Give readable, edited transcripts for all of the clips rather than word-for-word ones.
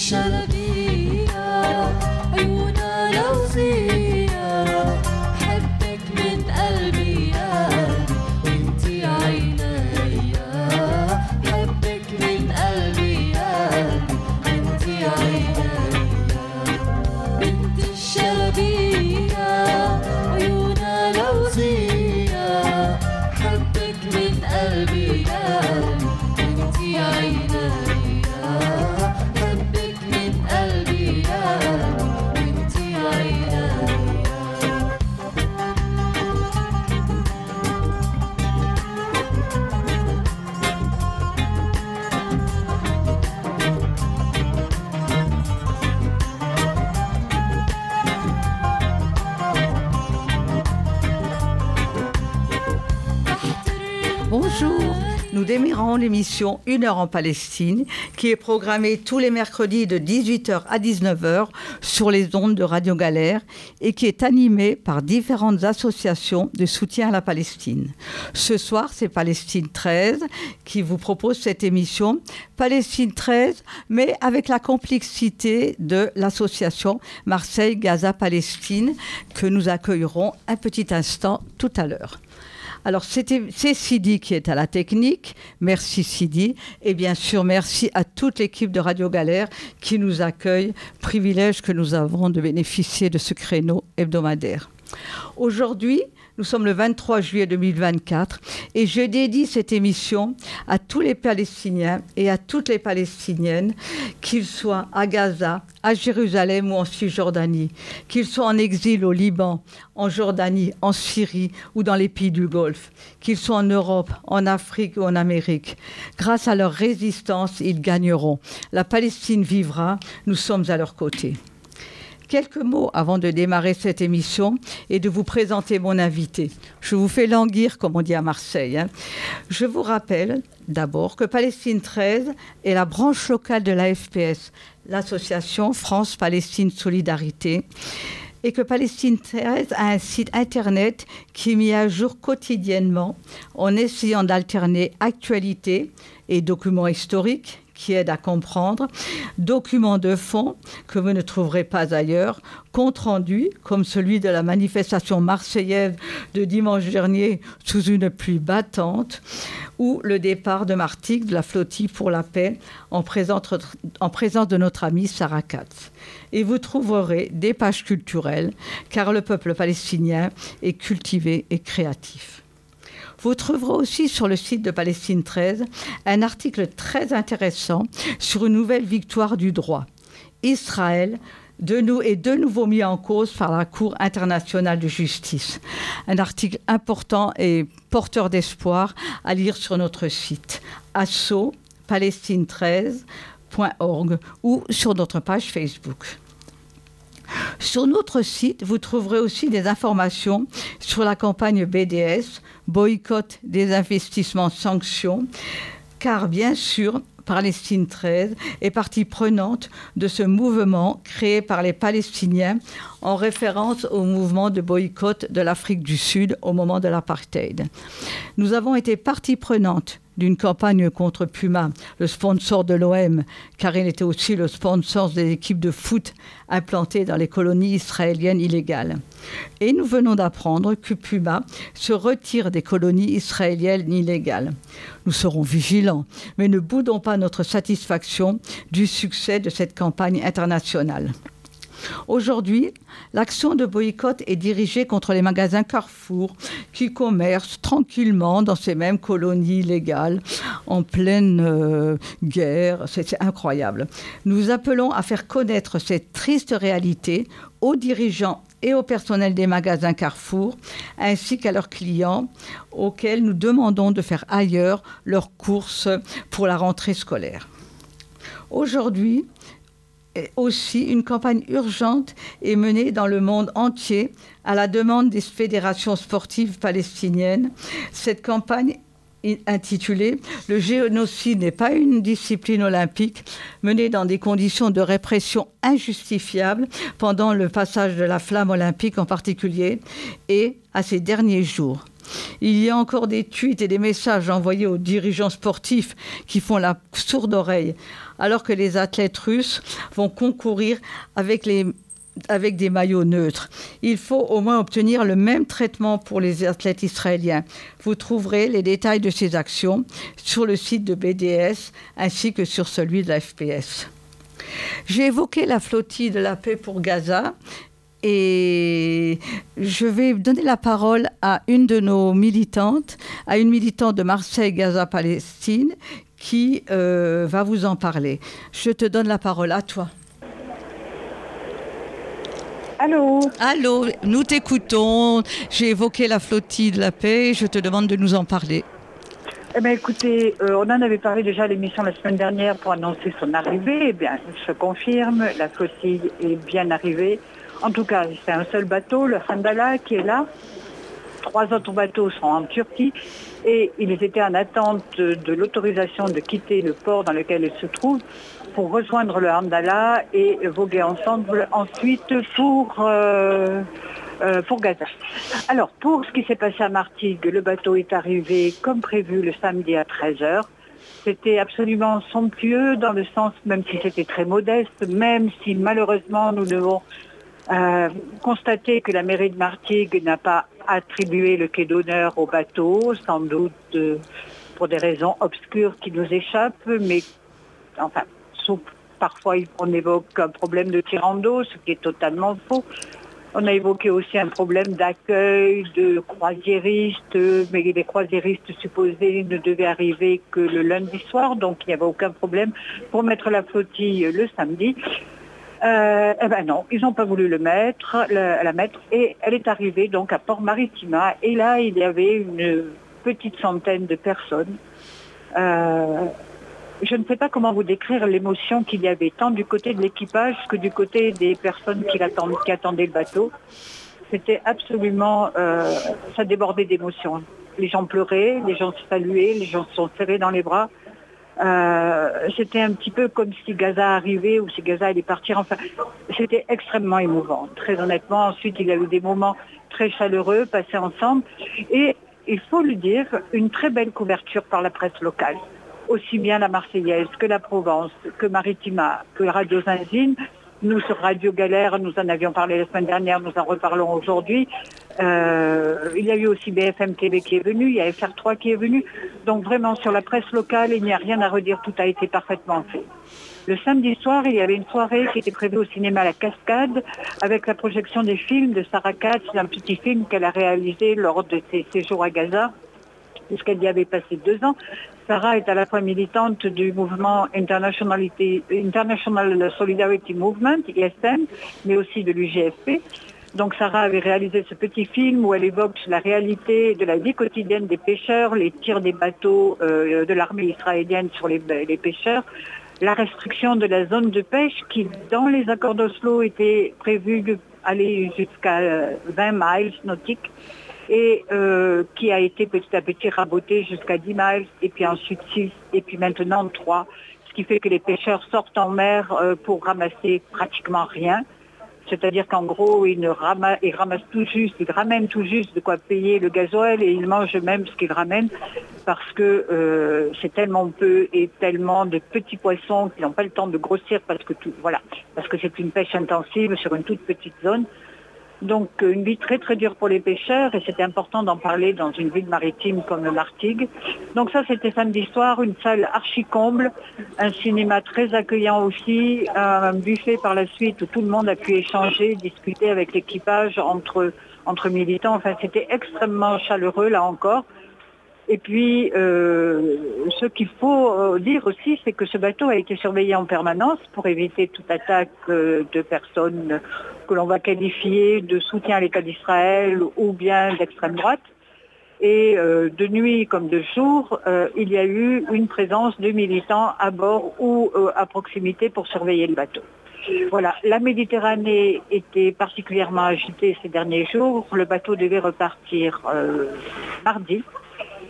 الشلبية عيونها لوزية حبك من قلبي يا انتي عينيا حبك من قلبي يا انتي عينيا بنت الشلبية عيونها لوزية حبك من قلبي يا انتي عينيا حبك من قلبي يا انتي عينيا Bonjour, nous démarrons l'émission 1 heure en Palestine qui est programmée tous les mercredis de 18h à 19h sur les ondes de Radio Galère et qui est animée par différentes associations de soutien à la Palestine. Ce soir, c'est Palestine 13 qui vous propose cette émission. Palestine 13, mais avec la complexité de l'association Marseille-Gaza-Palestine que nous accueillerons un petit instant tout à l'heure. Alors, c'est Sidi qui est à la technique. Merci Sidi. Et bien sûr, merci à toute l'équipe de Radio Galère qui nous accueille. Privilège que nous avons de bénéficier de ce créneau hebdomadaire. Aujourd'hui, nous sommes le 23 juillet 2024 et je dédie cette émission à tous les Palestiniens et à toutes les Palestiniennes, qu'ils soient à Gaza, à Jérusalem ou en Cisjordanie, qu'ils soient en exil au Liban, en Jordanie, en Syrie ou dans les pays du Golfe, qu'ils soient en Europe, en Afrique ou en Amérique. Grâce à leur résistance, ils gagneront. La Palestine vivra, nous sommes à leur côté. Quelques mots avant de démarrer cette émission et de vous présenter mon invité. Je vous fais languir, comme on dit à Marseille. Je vous rappelle d'abord que Palestine 13 est la branche locale de la FPS, l'association France-Palestine Solidarité, et que Palestine 13 a un site internet qui est mis à jour quotidiennement en essayant d'alterner actualité et documents historiques qui aident à comprendre, documents de fond que vous ne trouverez pas ailleurs, compte rendu comme celui de la manifestation marseillaise de dimanche dernier sous une pluie battante, ou le départ de Martigues de la flottille pour la paix en présence de notre amie Sarah Katz. Et vous trouverez des pages culturelles, car le peuple palestinien est cultivé et créatif. Vous trouverez aussi sur le site de Palestine 13 un article très intéressant sur une nouvelle victoire du droit. Israël est de nouveau mis en cause par la Cour internationale de justice. Un article important et porteur d'espoir à lire sur notre site asso-palestine13.org ou sur notre page Facebook. Sur notre site, vous trouverez aussi des informations sur la campagne BDS, boycott, désinvestissement, sanctions, car bien sûr, Palestine 13 est partie prenante de ce mouvement créé par les Palestiniens en référence au mouvement de boycott de l'Afrique du Sud au moment de l'apartheid. Nous avons été partie prenante d'une campagne contre Puma, le sponsor de l'OM, car il était aussi le sponsor des équipes de foot implantées dans les colonies israéliennes illégales. Et nous venons d'apprendre que Puma se retire des colonies israéliennes illégales. Nous serons vigilants, mais ne boudons pas notre satisfaction du succès de cette campagne internationale. Aujourd'hui, l'action de boycott est dirigée contre les magasins Carrefour qui commercent tranquillement dans ces mêmes colonies illégales en pleine guerre. C'est incroyable. Nous appelons à faire connaître cette triste réalité aux dirigeants et au personnel des magasins Carrefour, ainsi qu'à leurs clients, auxquels nous demandons de faire ailleurs leurs courses pour la rentrée scolaire. Aujourd'hui, aussi, une campagne urgente est menée dans le monde entier à la demande des fédérations sportives palestiniennes. Cette campagne intitulée « Le génocide n'est pas une discipline olympique » menée dans des conditions de répression injustifiables pendant le passage de la flamme olympique en particulier et à ces derniers jours. Il y a encore des tweets et des messages envoyés aux dirigeants sportifs qui font la sourde oreille, alors que les athlètes russes vont concourir avec des maillots neutres. Il faut au moins obtenir le même traitement pour les athlètes israéliens. Vous trouverez les détails de ces actions sur le site de BDS ainsi que sur celui de la FPS. J'ai évoqué la flottille de la paix pour Gaza et je vais donner la parole à une de nos militantes, à une militante de Marseille, Gaza, Palestine, qui va vous en parler. Je te donne la parole à toi. Allô, Allô, nous t'écoutons. J'ai évoqué la flottille de la paix. Je te demande de nous en parler. eh bien, écoutez, on en avait parlé déjà à l'émission la semaine dernière pour annoncer son arrivée. Eh bien, je confirme, la flottille est bien arrivée. En tout cas, c'est un seul bateau, le Handala, qui est là. 3 autres bateaux sont en Turquie et ils étaient en attente de l'autorisation de quitter le port dans lequel ils se trouvent pour rejoindre le Handala et voguer ensemble ensuite pour Gaza. Alors, pour ce qui s'est passé à Martigues, le bateau est arrivé comme prévu le samedi à 13h. C'était absolument somptueux dans le sens, même si c'était très modeste, même si malheureusement nous devons constater que la mairie de Martigues n'a pas attribué le quai d'honneur au bateau, sans doute pour des raisons obscures qui nous échappent, mais enfin, sauf parfois on évoque un problème de tirant d'eau, ce qui est totalement faux. On a évoqué aussi un problème d'accueil de croisiéristes, mais les croisiéristes supposés ne devaient arriver que le lundi soir, donc il n'y avait aucun problème pour mettre la flottille le samedi. Eh ben non, ils n'ont pas voulu la mettre, et elle est arrivée donc à Port Maritima, et là il y avait une petite centaine de personnes. Je ne sais pas comment vous décrire l'émotion qu'il y avait, tant du côté de l'équipage que du côté des personnes qui attendaient le bateau. C'était absolument, ça débordait d'émotions. Les gens pleuraient, les gens se saluaient, les gens se sont serrés dans les bras. C'était un petit peu comme si Gaza arrivait ou si Gaza allait partir. Enfin, c'était extrêmement émouvant. Très honnêtement, ensuite, il y a eu des moments très chaleureux passés ensemble. Et il faut le dire, une très belle couverture par la presse locale. Aussi bien la Marseillaise que la Provence, que Maritima, que Radio Zinzine. Nous, sur Radio Galère, nous en avions parlé la semaine dernière, nous en reparlons aujourd'hui. Il y a eu aussi BFM TV qui est venu, il y a FR3 qui est venu. Donc vraiment, sur la presse locale, il n'y a rien à redire, tout a été parfaitement fait. Le samedi soir, il y avait une soirée qui était prévue au cinéma La Cascade, avec la projection des films de Sarah Katz, un petit film qu'elle a réalisé lors de ses séjours à Gaza, puisqu'elle y avait passé 2 ans. Sarah est à la fois militante du mouvement International Solidarity Movement, ISM, mais aussi de l'UGFP. Donc Sarah avait réalisé ce petit film où elle évoque la réalité de la vie quotidienne des pêcheurs, les tirs des bateaux de l'armée israélienne sur les pêcheurs, la restriction de la zone de pêche qui, dans les accords d'Oslo, était prévue d'aller jusqu'à 20 miles nautiques, et qui a été petit à petit raboté jusqu'à 10 miles, et puis ensuite 6, et puis maintenant 3, ce qui fait que les pêcheurs sortent en mer pour ramasser pratiquement rien. C'est-à-dire qu'en gros, ils ramassent tout juste, ils ramènent tout juste de quoi payer le gasoil, et ils mangent même ce qu'ils ramènent, parce que c'est tellement peu et tellement de petits poissons qu'ils n'ont pas le temps de grossir, parce que c'est une pêche intensive sur une toute petite zone. Donc une vie très très dure pour les pêcheurs, et c'était important d'en parler dans une ville maritime comme Martigues. Donc ça, c'était samedi soir, une salle archi-comble, un cinéma très accueillant aussi, un buffet par la suite où tout le monde a pu échanger, discuter avec l'équipage entre militants. Enfin, c'était extrêmement chaleureux là encore. Et puis, ce qu'il faut dire aussi, c'est que ce bateau a été surveillé en permanence pour éviter toute attaque de personnes que l'on va qualifier de soutien à l'État d'Israël ou bien d'extrême droite. Et de nuit comme de jour, il y a eu une présence de militants à bord ou à proximité pour surveiller le bateau. Voilà, la Méditerranée était particulièrement agitée ces derniers jours. Le bateau devait repartir mardi.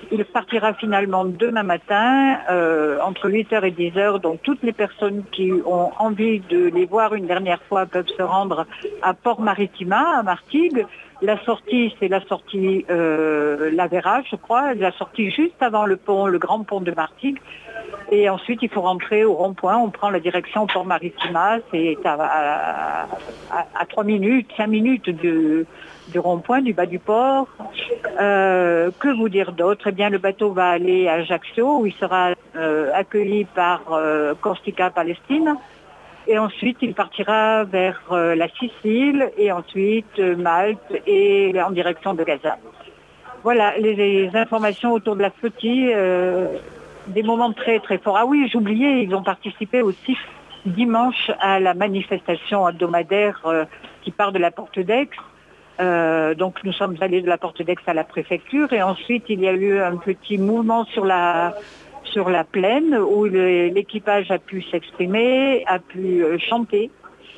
Il partira finalement demain matin, entre 8h et 10h. Donc toutes les personnes qui ont envie de les voir une dernière fois peuvent se rendre à Port-Maritima, à Martigues. La sortie, c'est la sortie Lavera, je crois, la sortie juste avant le pont, le grand pont de Martigues. Et ensuite, il faut rentrer au rond-point. On prend la direction Port-Maritima. C'est à 3 minutes, 5 minutes du rond-point, du bas du port. Que vous dire d'autre? Eh bien, le bateau va aller à Ajaccio, où il sera accueilli par Corsica Palestine. Et ensuite, il partira vers la Sicile et ensuite Malte et en direction de Gaza. Voilà les informations autour de la flottille. Des moments très très forts. Ah oui, j'oubliais, ils ont participé aussi dimanche à la manifestation hebdomadaire qui part de la Porte d'Aix. Donc nous sommes allés de la Porte d'Aix à la préfecture et ensuite il y a eu un petit mouvement sur la plaine où l'équipage a pu s'exprimer, a pu chanter.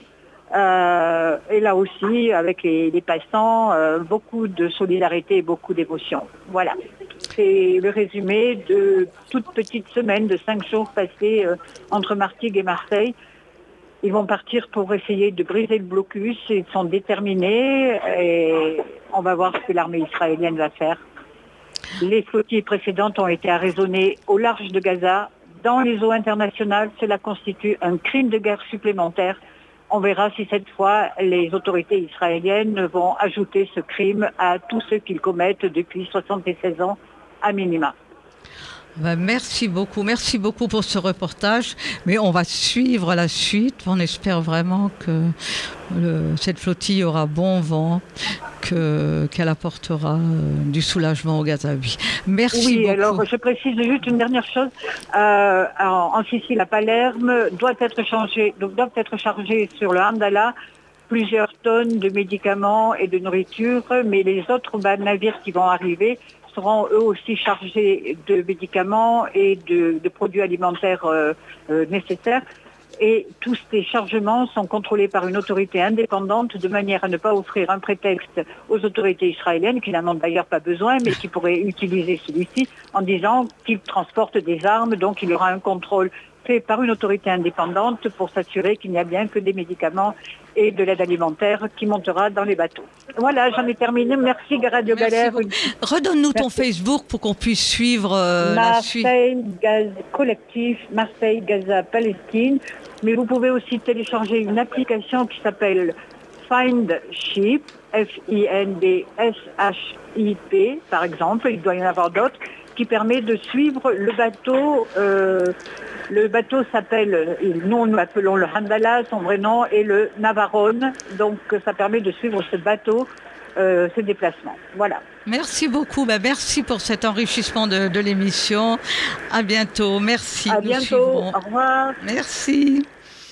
Et là aussi, avec les passants, beaucoup de solidarité et beaucoup d'émotion. Voilà. C'est le résumé de toute petite semaine de 5 jours passés entre Martigues et Marseille. Ils vont partir pour essayer de briser le blocus. Ils sont déterminés et on va voir ce que l'armée israélienne va faire. Les flottilles précédentes ont été arraisonnées au large de Gaza. Dans les eaux internationales, cela constitue un crime de guerre supplémentaire. On verra si cette fois les autorités israéliennes vont ajouter ce crime à tous ceux qu'ils commettent depuis 76 ans à minima. Merci beaucoup pour ce reportage. Mais on va suivre la suite. On espère vraiment que cette flottille aura bon vent, qu'elle apportera du soulagement aux Gazaouis. Merci beaucoup. Alors je précise juste une dernière chose. En Sicile, à Palerme, doivent être chargés sur le Hamdallah plusieurs tonnes de médicaments et de nourriture, mais les autres navires qui vont arriver seront eux aussi chargés de médicaments et de produits alimentaires nécessaires. Et tous ces chargements sont contrôlés par une autorité indépendante de manière à ne pas offrir un prétexte aux autorités israéliennes, qui n'en ont d'ailleurs pas besoin, mais qui pourraient utiliser celui-ci en disant qu'ils transportent des armes. Donc il y aura un contrôle fait par une autorité indépendante pour s'assurer qu'il n'y a bien que des médicaments et de l'aide alimentaire qui montera dans les bateaux. Voilà, j'en ai terminé. Merci Radio Galère. Redonne-nous ton Facebook pour qu'on puisse suivre la suite. Marseille Gaz Collectif, Marseille Gaza Palestine. Mais vous pouvez aussi télécharger une application qui s'appelle Find Ship, F-I-N-D-S-H-I-P, par exemple. Il doit y en avoir d'autres, qui permet de suivre le bateau. Le bateau s'appelle, nous l'appelons le Hamdallah, son vrai nom est le Navarone. Donc ça permet de suivre ce bateau, ses déplacements. Voilà. Merci beaucoup. Merci pour cet enrichissement de l'émission. À bientôt. Merci. À bientôt. Au revoir. Merci.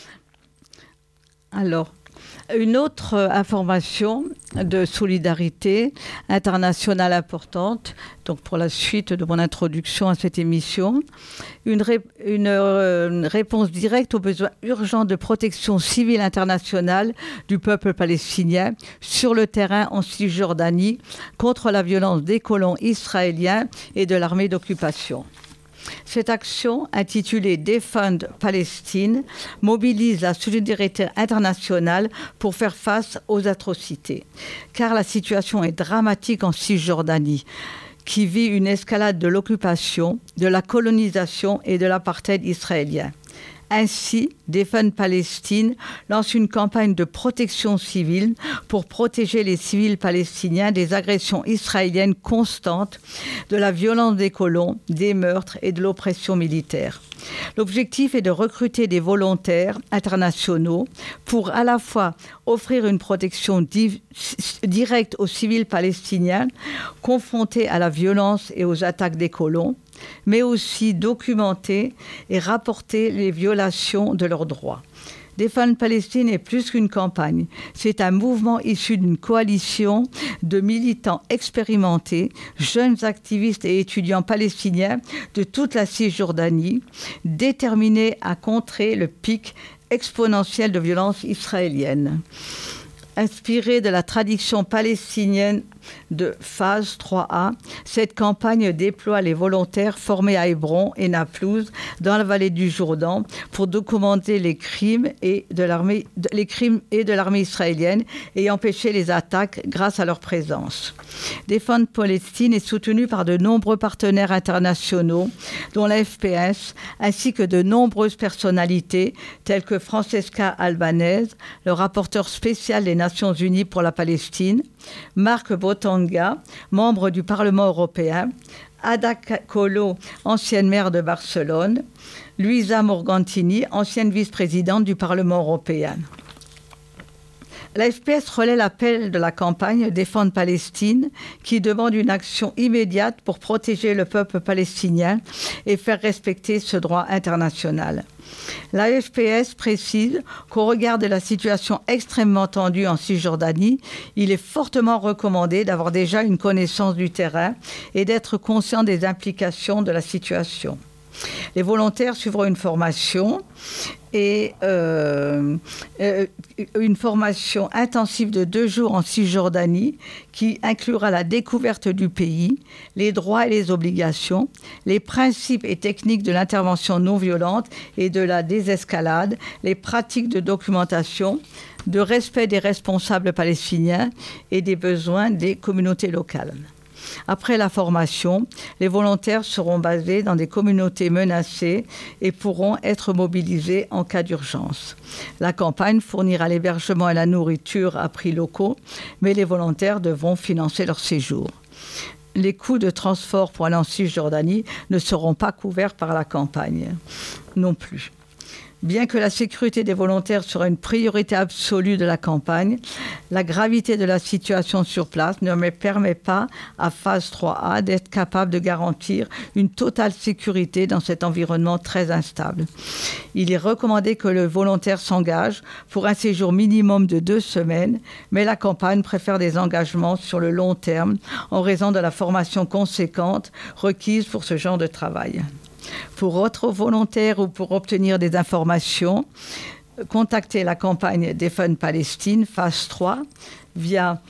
Alors, une autre information de solidarité internationale importante, donc pour la suite de mon introduction à cette émission, une réponse directe aux besoins urgents de protection civile internationale du peuple palestinien sur le terrain en Cisjordanie contre la violence des colons israéliens et de l'armée d'occupation. Cette action, intitulée Defend Palestine, mobilise la solidarité internationale pour faire face aux atrocités. Car la situation est dramatique en Cisjordanie, qui vit une escalade de l'occupation, de la colonisation et de l'apartheid israélien. Ainsi, Defend Palestine lance une campagne de protection civile pour protéger les civils palestiniens des agressions israéliennes constantes, de la violence des colons, des meurtres et de l'oppression militaire. L'objectif est de recruter des volontaires internationaux pour à la fois offrir une protection directe aux civils palestiniens confrontés à la violence et aux attaques des colons, mais aussi documenter et rapporter les violations de leurs droits. Defend Palestine est plus qu'une campagne. C'est un mouvement issu d'une coalition de militants expérimentés, jeunes activistes et étudiants palestiniens de toute la Cisjordanie, déterminés à contrer le pic exponentiel de violence israélienne. Inspiré de la tradition palestinienne de phase 3A, cette campagne déploie les volontaires formés à Hébron et Naplouse dans la vallée du Jourdain pour documenter les crimes de l'armée israélienne et empêcher les attaques grâce à leur présence. Défendre Palestine est soutenu par de nombreux partenaires internationaux, dont la FPS, ainsi que de nombreuses personnalités telles que Francesca Albanese, le rapporteur spécial des Nations Unies pour la Palestine, Marc Botanga, membre du Parlement européen, Ada Colau, ancienne maire de Barcelone, Luisa Morgantini, ancienne vice-présidente du Parlement européen. La FPS relaie l'appel de la campagne Défendre Palestine qui demande une action immédiate pour protéger le peuple palestinien et faire respecter ce droit international. La FPS précise qu'au regard de la situation extrêmement tendue en Cisjordanie, il est fortement recommandé d'avoir déjà une connaissance du terrain et d'être conscient des implications de la situation. Les volontaires suivront une formation et une formation intensive de 2 jours en Cisjordanie qui inclura la découverte du pays, les droits et les obligations, les principes et techniques de l'intervention non violente et de la désescalade, les pratiques de documentation, de respect des responsables palestiniens et des besoins des communautés locales. Après la formation, les volontaires seront basés dans des communautés menacées et pourront être mobilisés en cas d'urgence. La campagne fournira l'hébergement et la nourriture à prix locaux, mais les volontaires devront financer leur séjour. Les coûts de transport pour aller en Cisjordanie ne seront pas couverts par la campagne non plus. Bien que la sécurité des volontaires sera une priorité absolue de la campagne, la gravité de la situation sur place ne me permet pas, à phase 3A, d'être capable de garantir une totale sécurité dans cet environnement très instable. Il est recommandé que le volontaire s'engage pour un séjour minimum de 2 semaines, mais la campagne préfère des engagements sur le long terme en raison de la formation conséquente requise pour ce genre de travail. Pour être volontaire ou pour obtenir des informations, contactez la campagne Défendre Palestine, phase 3, via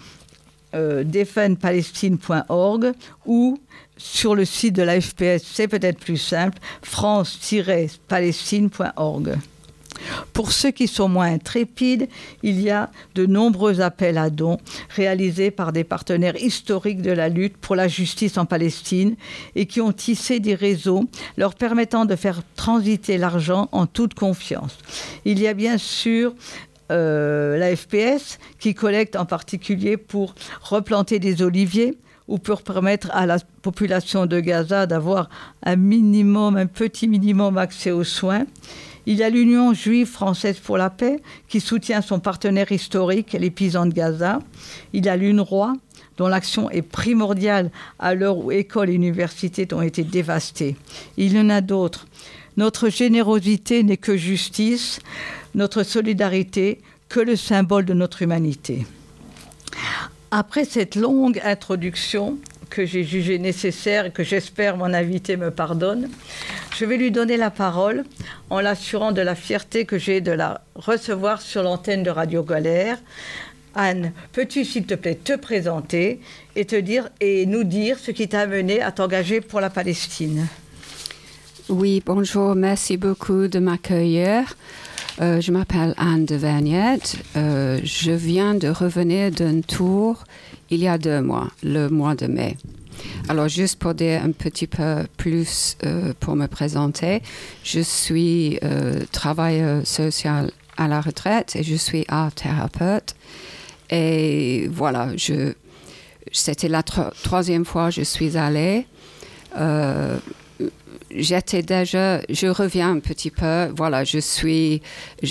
defendpalestine.org ou sur le site de la FPS, c'est peut-être plus simple, france-palestine.org. Pour ceux qui sont moins intrépides, il y a de nombreux appels à dons réalisés par des partenaires historiques de la lutte pour la justice en Palestine et qui ont tissé des réseaux leur permettant de faire transiter l'argent en toute confiance. Il y a bien sûr la FPS qui collecte en particulier pour replanter des oliviers ou pour permettre à la population de Gaza d'avoir un petit minimum accès aux soins. Il y a l'Union juive française pour la paix qui soutient son partenaire historique, les paysans de Gaza. Il y a l'UNRWA dont l'action est primordiale à l'heure où écoles et universités ont été dévastées. Il y en a d'autres. Notre générosité n'est que justice, notre solidarité que le symbole de notre humanité. Après cette longue introduction que j'ai jugée nécessaire et que j'espère mon invité me pardonne, je vais lui donner la parole en l'assurant de la fierté que j'ai de la recevoir sur l'antenne de Radio Galère. Anne, peux-tu s'il te plaît te présenter et nous dire ce qui t'a amené à t'engager pour la Palestine? Oui, bonjour, merci beaucoup de m'accueillir. Je m'appelle Anne de Vergnette. Je viens de revenir d'un tour il y a 2 mois, le mois de mai. Alors, juste pour dire un petit peu plus pour me présenter, je suis travailleur social à la retraite et je suis art thérapeute. Et voilà, c'était la 3e fois que je suis allée. Je reviens un petit peu. Voilà, j'étais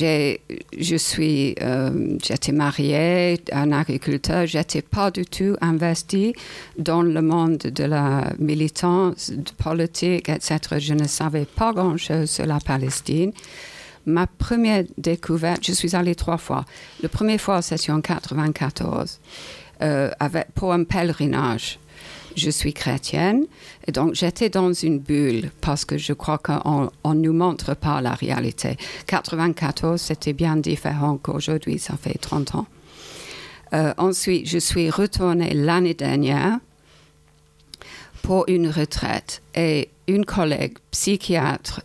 mariée, un agriculteur. J'étais pas du tout investie dans le monde de la militance, de politique, etc. Je ne savais pas grand-chose sur la Palestine. Ma première découverte, je suis allée 3 fois. La première fois, c'était en 1994, pour un pèlerinage. Je suis chrétienne et donc j'étais dans une bulle parce que je crois qu'on ne nous montre pas la réalité. 1994, c'était bien différent qu'aujourd'hui, ça fait 30 ans. Ensuite, je suis retournée l'année dernière pour une retraite. Et une collègue psychiatre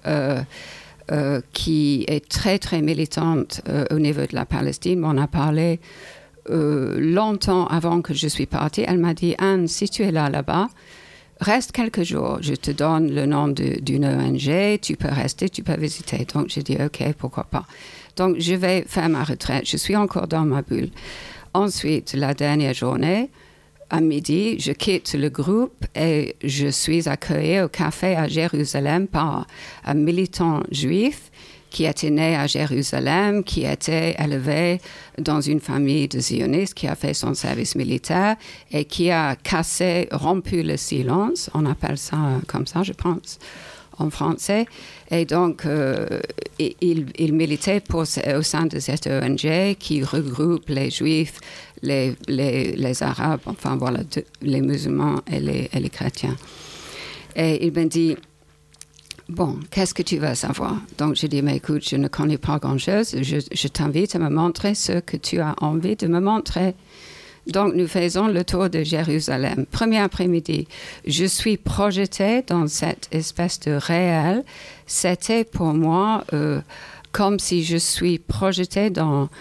qui est très, très militante au niveau de la Palestine m'en a parlé longtemps avant que je suis partie. Elle m'a dit, Anne, si tu es là-bas, reste quelques jours. Je te donne le nom d'une ONG, tu peux rester, tu peux visiter. Donc, j'ai dit, OK, pourquoi pas. Donc, je vais faire ma retraite. Je suis encore dans ma bulle. Ensuite, la dernière journée, à midi, je quitte le groupe et je suis accueillie au café à Jérusalem par un militant juif qui était né à Jérusalem, qui était élevé dans une famille de zionistes, qui a fait son service militaire et qui a rompu le silence, on appelle ça comme ça, je pense, en français. Et donc, il militait au sein de cette ONG qui regroupe les Juifs, les Arabes, enfin voilà, les musulmans et les chrétiens. Et il m'a dit, bon, qu'est-ce que tu veux savoir? Donc, j'ai dit, mais écoute, je ne connais pas grand-chose, je t'invite à me montrer ce que tu as envie de me montrer. Donc, nous faisons le tour de Jérusalem. Premier après-midi, je suis projetée dans cette espèce de réel. C'était pour moi comme si je suis projetée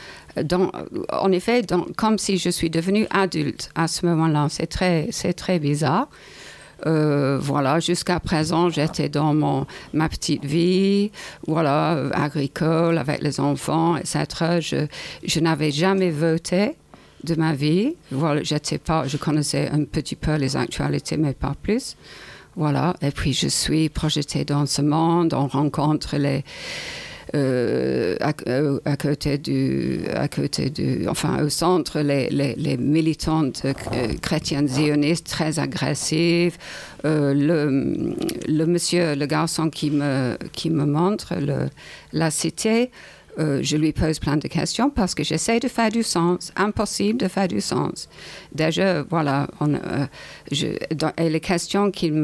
comme si je suis devenue adulte à ce moment-là. C'est très bizarre. Voilà, jusqu'à présent, j'étais dans ma petite vie, voilà, agricole, avec les enfants, etc. Je n'avais jamais voté de ma vie. Voilà, je connaissais un petit peu les actualités, mais pas plus. Voilà, et puis je suis projetée dans ce monde, on rencontre au centre, les militantes chrétiennes zionistes très agressives. Le garçon qui me montre la cité, je lui pose plein de questions parce que j'essaie de faire du sens. Impossible de faire du sens. Déjà, voilà, et les questions qu'ils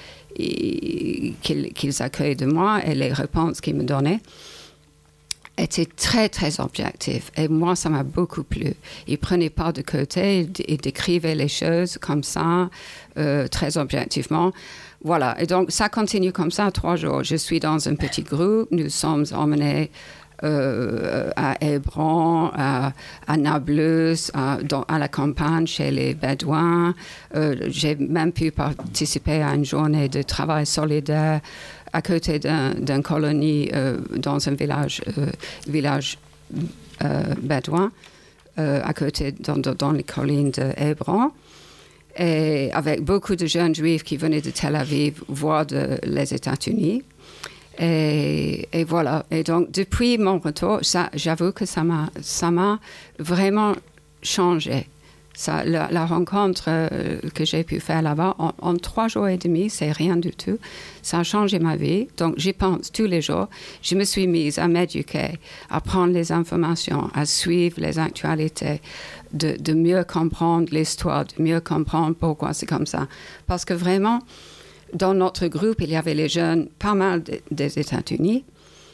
accueillent de moi et les réponses qu'ils me donnaient étaient très, très objectives. Et moi, ça m'a beaucoup plu. Ils ne prenaient pas de côté, ils décrivaient les choses comme ça, très objectivement. Voilà, et donc ça continue comme ça 3 jours. Je suis dans un petit groupe, nous sommes emmenés à Hébron, à Nablus, à la campagne chez les Bédouins. J'ai même pu participer à une journée de travail solidaire à côté d'une colonie dans un village bédouin, à côté dans les collines de Hébron. Et avec beaucoup de jeunes juifs qui venaient de Tel Aviv, voire les États-Unis. Et voilà. Et donc, depuis mon retour, j'avoue que ça m'a vraiment changé. La rencontre que j'ai pu faire là-bas, en 3 jours et demi, c'est rien du tout. Ça a changé ma vie. Donc, j'y pense tous les jours. Je me suis mise à m'éduquer, à prendre les informations, à suivre les actualités, de mieux comprendre l'histoire, de mieux comprendre pourquoi c'est comme ça. Parce que vraiment, dans notre groupe, il y avait les jeunes, pas mal des États-Unis,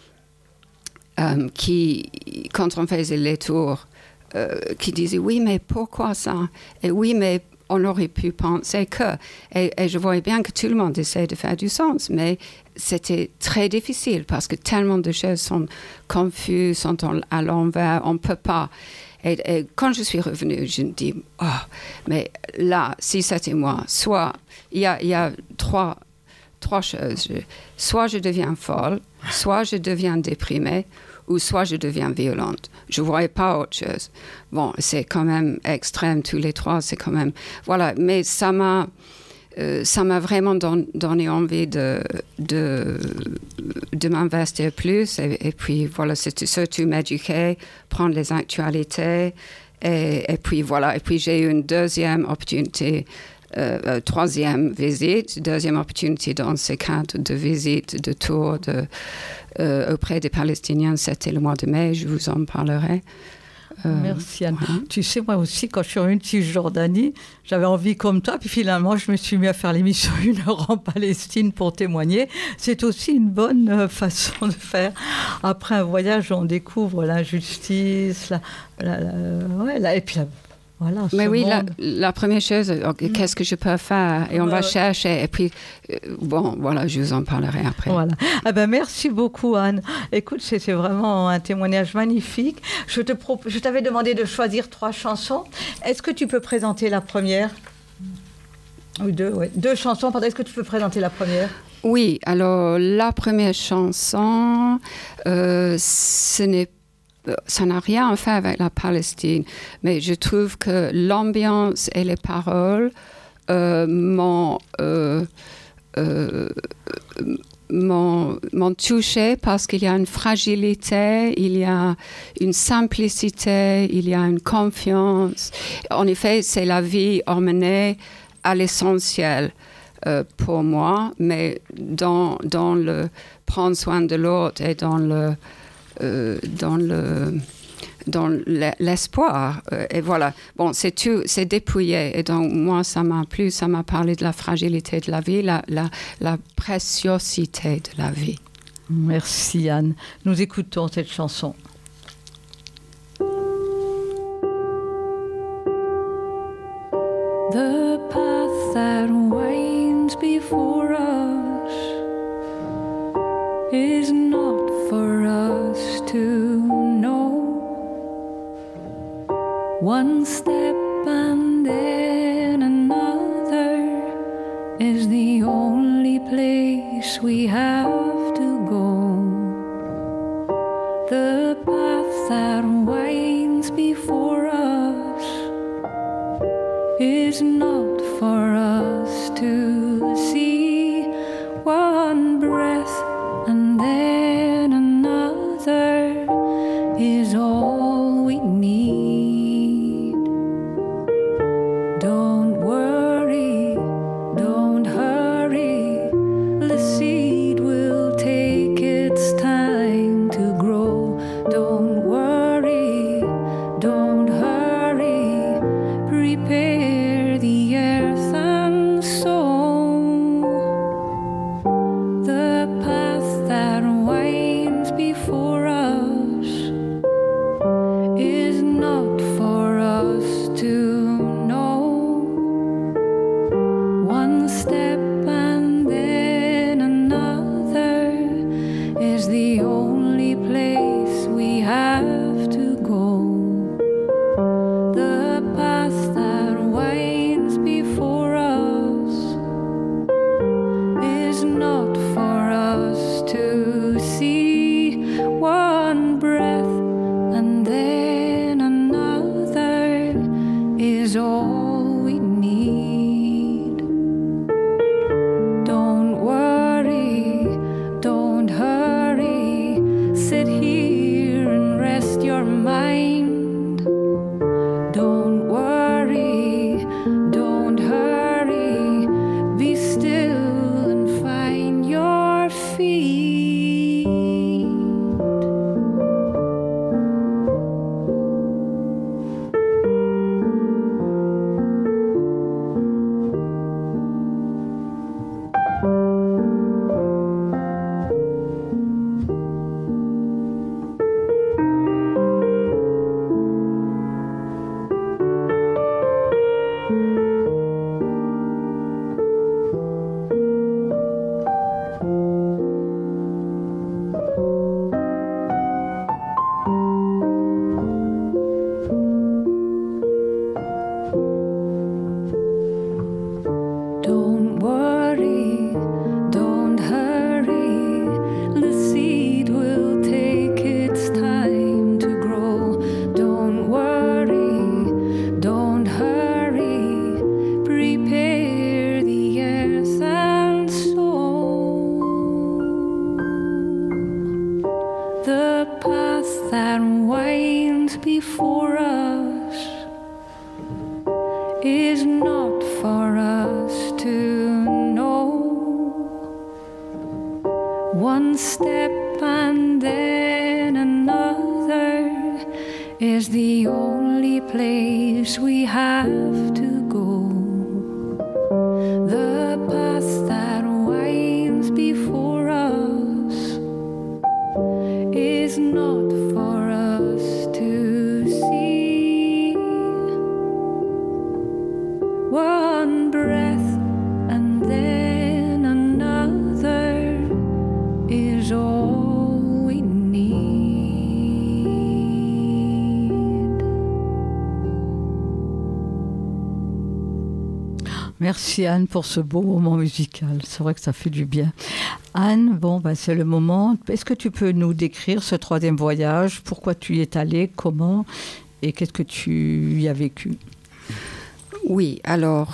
qui, quand on faisait les tours, qui disaient « Oui, mais pourquoi ça ?» Et « Oui, mais on aurait pu penser que… » Et je voyais bien que tout le monde essaie de faire du sens, mais c'était très difficile parce que tellement de choses sont confuses, sont à l'envers, on ne peut pas. Et quand je suis revenue, je me dis « Oh, mais là, si c'était moi, soit… » Il y a trois choses. Soit je deviens folle, soit je deviens déprimée, ou soit je deviens violente. Je ne voyais pas autre chose. Bon, c'est quand même extrême, tous les 3, c'est quand même… Voilà, mais ça m'a vraiment donné envie de m'investir plus. Et puis, voilà, c'était surtout m'éduquer, prendre les actualités. Et puis, voilà. Et puis, j'ai eu une deuxième opportunité, troisième visite, deuxième opportunité dans ce cadre de visite, de tour auprès des Palestiniens. C'était le mois de mai, je vous en parlerai. Merci Anne. Ouais. Tu sais, moi aussi, quand je suis revenue de Cisjordanie, j'avais envie comme toi, puis finalement, je me suis mis à faire l'émission 1 heure en Palestine pour témoigner. C'est aussi une bonne façon de faire. Après un voyage, on découvre l'injustice, et puis Voilà, Mais ce oui, monde. la première chose, qu'est-ce que je peux faire? Et on va chercher. Et puis, bon, voilà, je vous en parlerai après. Voilà. Ah ben, merci beaucoup, Anne. Écoute, c'est vraiment un témoignage magnifique. Je t'avais demandé de choisir 3 chansons. Est-ce que tu peux présenter la première? Ou 2, oui. 2 chansons. Pardon, est-ce que tu peux présenter la première? Oui, alors la première chanson, ça n'a rien à faire avec la Palestine, mais je trouve que l'ambiance et les paroles m'ont touchée parce qu'il y a une fragilité, il y a une simplicité, il y a une confiance. En effet, c'est la vie emmenée à l'essentiel. Pour moi, mais dans le prendre soin de l'autre et dans l'espoir. Et voilà. Bon, c'est tout, c'est dépouillé. Et donc, moi, ça m'a plu, ça m'a parlé de la fragilité de la vie, la préciosité de la vie. Merci, Anne. Nous écoutons cette chanson. The path that winds before us is not for us to know. One step and then another is the only place we have to go. The path that winds before us is not for us to see. One breath and then another is all we need. Don't worry, don't hurry, the seed will take its time to grow. Don't worry, don't hurry, prepare the earth and sow. The path that winds before us is not for us to know. One step and then another is the only place we have to go. The path that winds before us is not for us to see. One breath and then another is all we need. Don't worry, don't hurry, sit here and rest your mind. Don't worry, don't hurry, be still and find your feet. Don't worry, don't hurry, the seed will take its time to grow. Don't worry, don't hurry, prepare the earth and sow. The path that winds before us is not for us to know. One step and then another is the only place we have to go. The path that winds before us is not for us to see. is all we need. Merci Anne pour ce beau moment musical. C'est vrai que ça fait du bien. Anne, c'est le moment. Est-ce que tu peux nous décrire ce 3e voyage? Pourquoi tu y es allée? Comment? Et qu'est-ce que tu y as vécu? Oui, alors,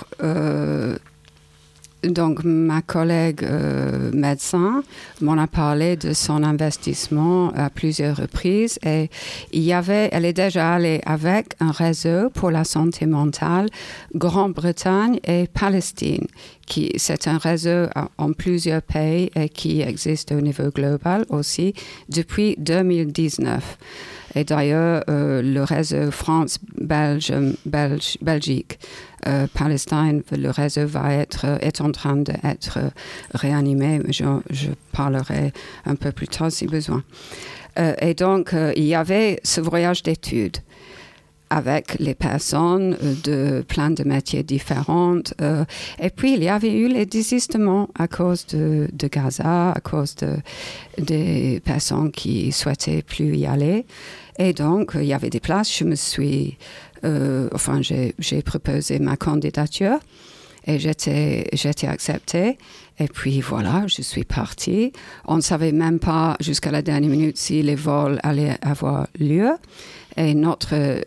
donc ma collègue médecin m'en a parlé de son investissement à plusieurs reprises et elle est déjà allée avec un réseau pour la santé mentale Grande-Bretagne et Palestine. C'est un réseau en plusieurs pays et qui existe au niveau global aussi depuis 2019. Et d'ailleurs, le réseau France-Belgique, Palestine, le réseau est en train d'être réanimé. Je parlerai un peu plus tard si besoin. Et donc, il y avait ce voyage d'études avec les personnes de plein de métiers différents. Et puis, il y avait eu les désistements à cause de Gaza, à cause des personnes qui souhaitaient plus y aller. Et donc, il y avait des places. Je me suis... j'ai proposé ma candidature et j'étais acceptée. Et puis voilà, je suis partie. On ne savait même pas jusqu'à la dernière minute si les vols allaient avoir lieu. Et notre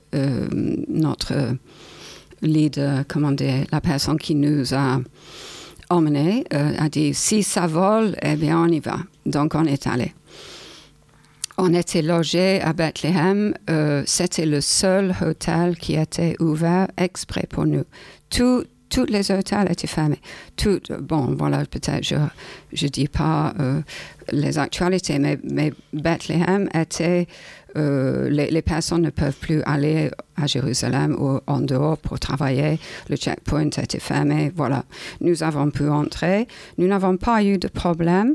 leader, la personne qui nous a emmenés, a dit si ça vole, eh bien on y va. Donc on est allé. On était logés à Bethléem. C'était le seul hôtel qui était ouvert exprès pour nous. Tous les hôtels étaient fermés. Peut-être je dis pas les actualités, mais Bethléem était... les personnes ne peuvent plus aller à Jérusalem ou en dehors pour travailler. Le checkpoint était fermé. Voilà. Nous avons pu entrer. Nous n'avons pas eu de problème.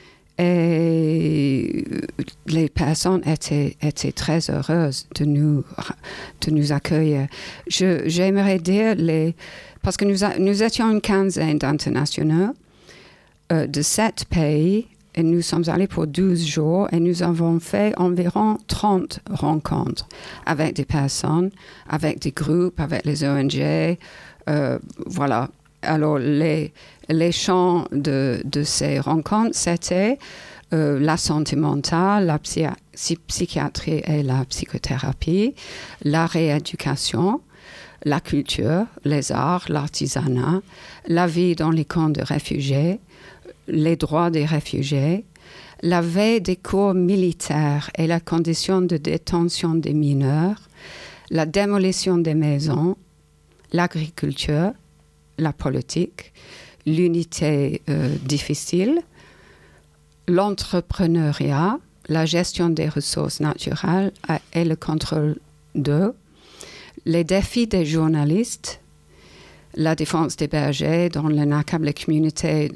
Et les personnes étaient très heureuses de nous accueillir. J'aimerais dire, parce que nous étions une quinzaine d'internationaux de 7 pays, et nous sommes allés pour 12 jours, et nous avons fait environ 30 rencontres avec des personnes, avec des groupes, avec les ONG. Voilà. Alors, les champs de ces rencontres, c'était la santé mentale, la psychiatrie et la psychothérapie, la rééducation, la culture, les arts, l'artisanat, la vie dans les camps de réfugiés, les droits des réfugiés, la veille des cours militaires et la condition de détention des mineurs, la démolition des maisons, l'agriculture, la politique, l'unité difficile, l'entrepreneuriat, la gestion des ressources naturelles et le contrôle d'eux, les défis des journalistes, la défense des bergers dans le Nakab, les communautés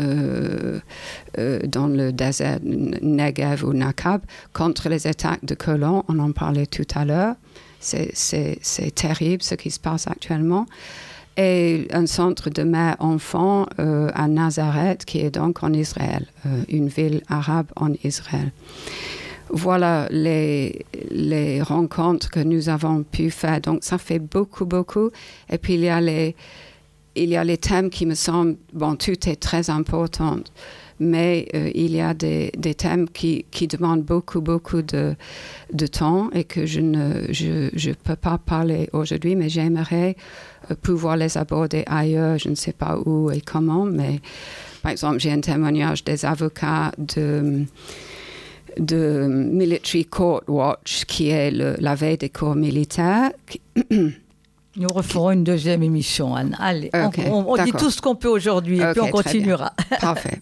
dans le désert Negev ou Nakab, contre les attaques de colons, on en parlait tout à l'heure. C'est terrible ce qui se passe actuellement. Et un centre de mère-enfant à Nazareth, qui est donc en Israël, une ville arabe en Israël. Voilà les rencontres que nous avons pu faire. Donc, ça fait beaucoup. Et puis, il y a les thèmes qui me semblent... tout est très important, mais il y a des thèmes qui demandent beaucoup de temps et que je ne peux pas parler aujourd'hui, mais j'aimerais pouvoir les aborder ailleurs, je ne sais pas où et comment, mais par exemple, j'ai un témoignage des avocats de Military Court Watch, qui est la veille des cours militaires. Nous referons une deuxième émission, Anne. Allez, okay, on dit tout ce qu'on peut aujourd'hui et puis on continuera. Parfait.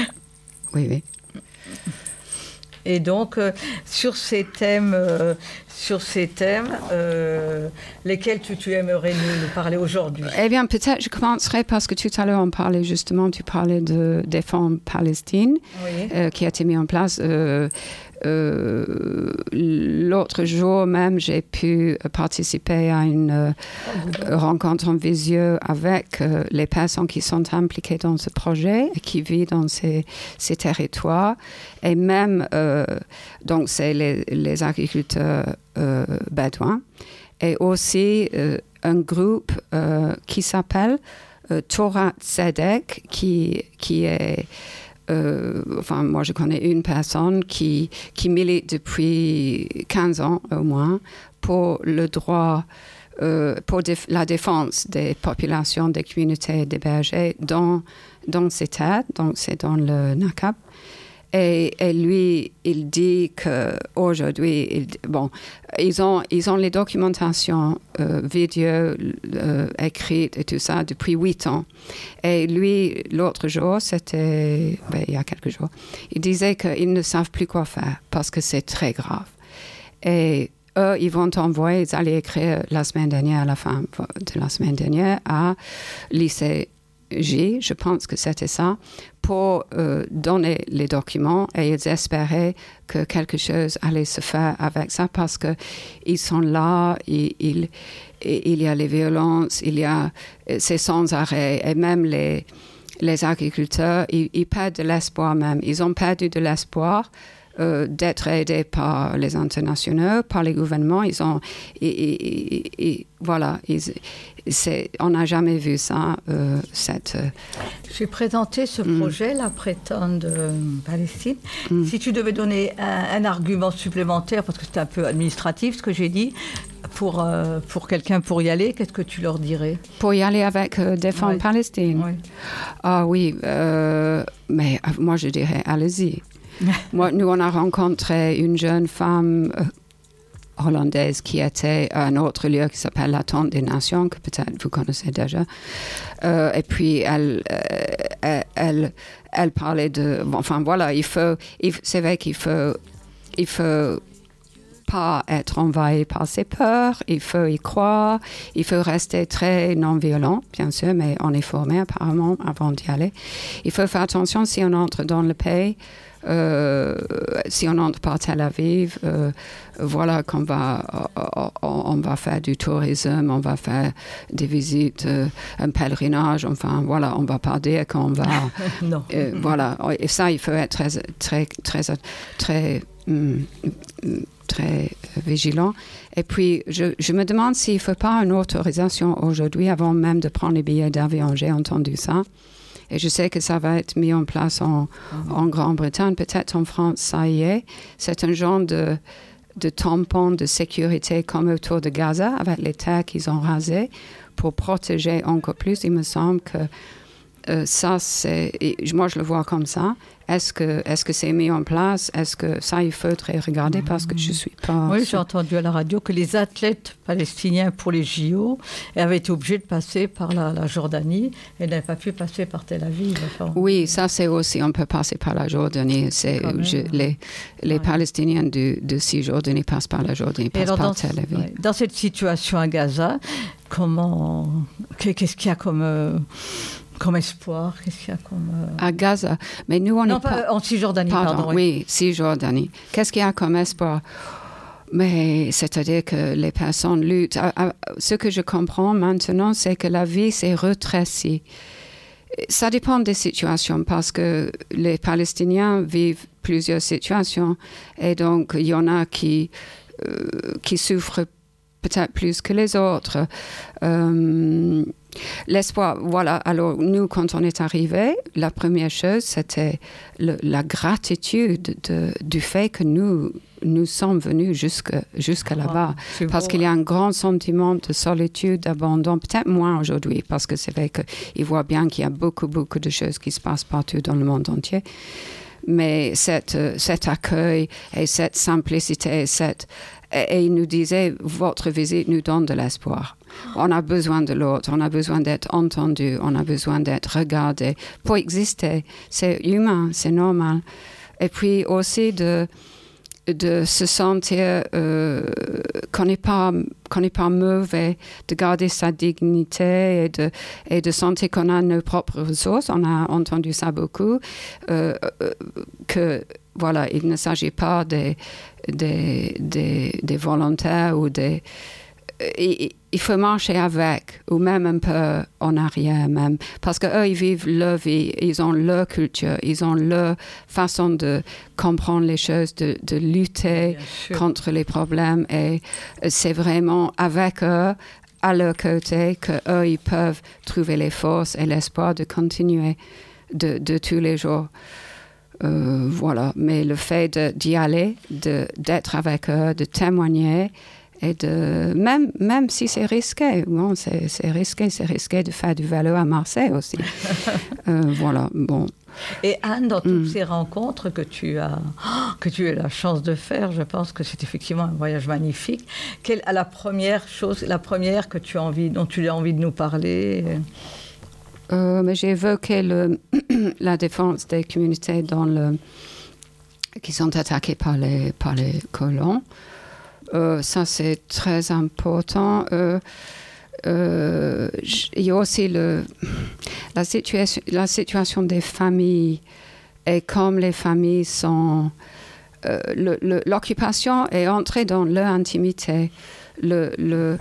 Oui. Et donc, sur ces thèmes sur ces thèmes, lesquels tu aimerais nous parler aujourd'hui? Eh bien, peut-être je commencerai parce que tout à l'heure, tu parlais des femmes palestines qui a été mis en place. L'autre jour même, j'ai pu participer à une rencontre en visio avec les personnes qui sont impliquées dans ce projet et qui vivent dans ces territoires. Et même, donc, c'est les agriculteurs bédouins. Et aussi un groupe qui s'appelle Torah Tzedek, qui est... moi, je connais une personne qui milite depuis 15 ans au moins pour le droit, pour la défense des populations, des communautés, des bergers dans ces terres, donc c'est dans le Nakab. Et lui, il dit qu'aujourd'hui, ils ont les documentations vidéo écrites et tout ça depuis 8 ans. Et lui, l'autre jour, c'était il y a quelques jours, il disait qu'ils ne savent plus quoi faire parce que c'est très grave. Et eux, ils allaient écrire la semaine dernière, à la fin de la semaine dernière, à l'ICJ, je pense que c'était ça, pour donner les documents, et ils espéraient que quelque chose allait se faire avec ça parce qu'ils sont là, il y a les violences, c'est sans arrêt, et même les agriculteurs, ils perdent de l'espoir même. Ils ont perdu de l'espoir d'être aidés par les internationaux, par les gouvernements. On n'a jamais vu ça. J'ai présenté ce projet, la prétende Palestine. Si tu devais donner un argument supplémentaire, parce que c'est un peu administratif ce que j'ai dit, pour quelqu'un pour y aller, qu'est-ce que tu leur dirais? Pour y aller avec des femmes palestines? Oui. Ah oui, mais moi je dirais allez-y. Nous, on a rencontré une jeune femme hollandaise qui était à un autre lieu qui s'appelle la Tente des Nations, que peut-être vous connaissez déjà. Et puis, elle parlait de... c'est vrai qu'il faut pas être envahi par ses peurs, il faut y croire, il faut rester très non-violent, bien sûr, mais on est formé apparemment avant d'y aller. Il faut faire attention si on entre dans le pays. Si on entre par Tel Aviv, qu'on on va faire du tourisme, on va faire des visites, un pèlerinage, on va pas dire qu'on va... Non. Et ça, il faut être très vigilant. Et puis, je me demande s'il ne faut pas une autorisation aujourd'hui, avant même de prendre les billets d'avion. J'ai entendu ça. Et je sais que ça va être mis en place en Grande-Bretagne, peut-être en France, ça y est. C'est un genre de tampon de sécurité comme autour de Gaza, avec les terres qu'ils ont rasées, pour protéger encore plus. Il me semble que ça, moi je le vois comme ça. Est-ce que c'est mis en place? Est-ce que ça, il faudrait regarder parce que je ne suis pas... Oui, j'ai entendu à la radio que les athlètes palestiniens pour les JO avaient été obligés de passer par la Jordanie et n'avaient pas pu passer par Tel Aviv. Oui, ça c'est aussi, on peut passer par la Jordanie. Les Palestiniens de Cisjordanie passent par la Jordanie, passent par Tel Aviv. Ouais, dans cette situation à Gaza, qu'est-ce qu'il y a comme espoir, qu'est-ce qu'il y a comme... À Gaza, mais nous on non, pas en Cisjordanie, pardon. Oui, Cisjordanie. Qu'est-ce qu'il y a comme espoir? Mais c'est-à-dire que les personnes luttent. Ce que je comprends maintenant, c'est que la vie s'est rétrécie. Ça dépend des situations, parce que les Palestiniens vivent plusieurs situations, et donc il y en a qui souffrent peut-être plus que les autres. L'espoir, voilà. Alors, nous, quand on est arrivés, la première chose, c'était la gratitude du fait que nous sommes venus jusqu'à là-bas. Parce qu'il y a un grand sentiment de solitude, d'abandon, peut-être moins aujourd'hui, parce que c'est vrai qu'ils voient bien qu'il y a beaucoup, beaucoup de choses qui se passent partout dans le monde entier. Mais cet accueil et cette simplicité, et il nous disait, votre visite nous donne de l'espoir. On a besoin de l'autre, on a besoin d'être entendu, on a besoin d'être regardé pour exister. C'est humain, c'est normal. Et puis aussi de se sentir qu'on n'est pas mauvais, de garder sa dignité et de sentir qu'on a nos propres ressources. On a entendu ça beaucoup, que voilà, il ne s'agit pas des volontaires ou des... Il faut marcher avec, ou même un peu en arrière même, parce qu'eux, ils vivent leur vie, ils ont leur culture, ils ont leur façon de comprendre les choses, de lutter contre les problèmes, et c'est vraiment avec eux, à leur côté, qu'eux, ils peuvent trouver les forces et l'espoir de continuer de tous les jours. Voilà, mais le fait d'y aller, d'être avec eux, de témoigner, et même si c'est risqué, bon, c'est risqué de faire du vélo à Marseille aussi. Voilà, bon. Et Anne, dans toutes ces rencontres que tu as eu la chance de faire, je pense que c'est effectivement un voyage magnifique. Quelle est la première que dont tu as envie de nous parler? Mais j'ai évoqué la défense des communautés qui sont attaquées par les colons. Ça, c'est très important. Il y a aussi la situation des familles. Et comme les familles sont... l'occupation est entrée dans leur intimité. Le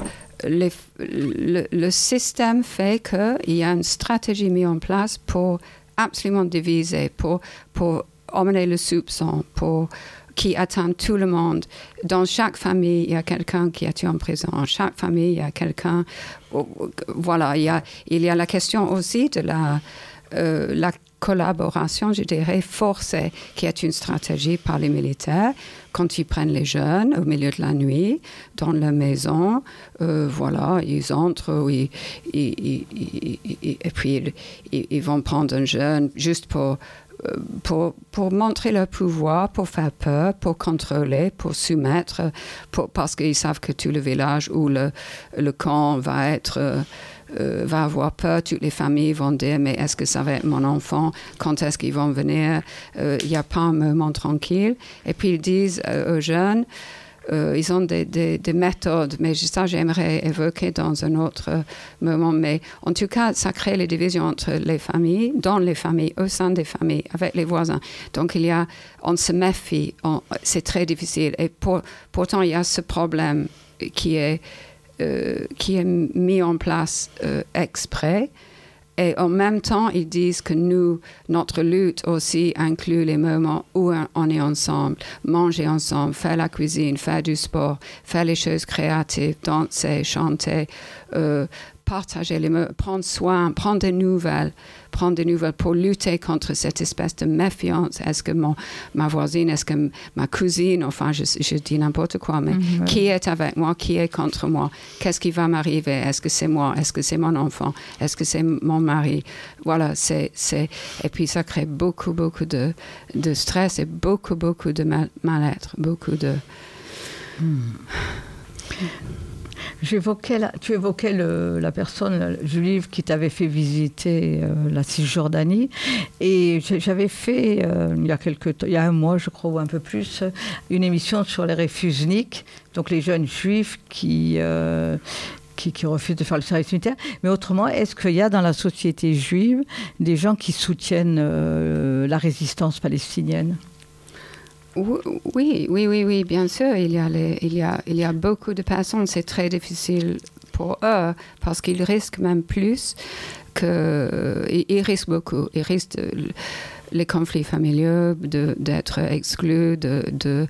système fait qu'il y a une stratégie mise en place pour absolument diviser, pour emmener le soupçon, qui atteint tout le monde. Dans chaque famille, il y a quelqu'un qui est tué en prison. Dans chaque famille, il y a quelqu'un... Voilà, il y a la question aussi de la collaboration, je dirais, forcée, qui est une stratégie par les militaires, quand ils prennent les jeunes au milieu de la nuit, dans leur maison, voilà, ils entrent, et puis ils vont prendre un jeune juste pour montrer leur pouvoir, pour faire peur, pour contrôler, pour soumettre, parce qu'ils savent que tout le village ou le camp va avoir peur. Toutes les familles vont dire, mais est-ce que ça va être mon enfant? Quand est-ce qu'ils vont venir? Il n'y a pas un moment tranquille. Et puis ils disent aux jeunes, ils ont des méthodes, mais ça j'aimerais évoquer dans un autre moment. Mais en tout cas, ça crée les divisions entre les familles, dans les familles, au sein des familles, avec les voisins. Donc on se méfie, c'est très difficile. Et pourtant, il y a ce problème qui est mis en place exprès. Et en même temps, ils disent que notre lutte aussi inclut les moments où on est ensemble, manger ensemble, faire la cuisine, faire du sport, faire les choses créatives, danser, chanter, partager les mots, prendre soin, prendre des nouvelles pour lutter contre cette espèce de méfiance. Est-ce que ma voisine, est-ce que ma cousine, enfin je dis n'importe quoi, mais qui est avec moi, qui est contre moi, qu'est-ce qui va m'arriver, est-ce que c'est moi, est-ce que c'est mon enfant, est-ce que c'est mon mari? Voilà, et puis ça crée beaucoup de stress et beaucoup de mal-être, beaucoup de... Tu évoquais la personne juive qui t'avait fait visiter la Cisjordanie, et j'avais fait il y a un mois, je crois, ou un peu plus, une émission sur les réfusniks, donc les jeunes juifs qui refusent de faire le service militaire. Mais autrement, est-ce qu'il y a dans la société juive des gens qui soutiennent la résistance palestinienne? Oui, bien sûr. Il y a beaucoup de personnes. C'est très difficile pour eux parce qu'ils risquent même plus ils risquent beaucoup. Ils risquent les conflits familiaux, d'être exclus de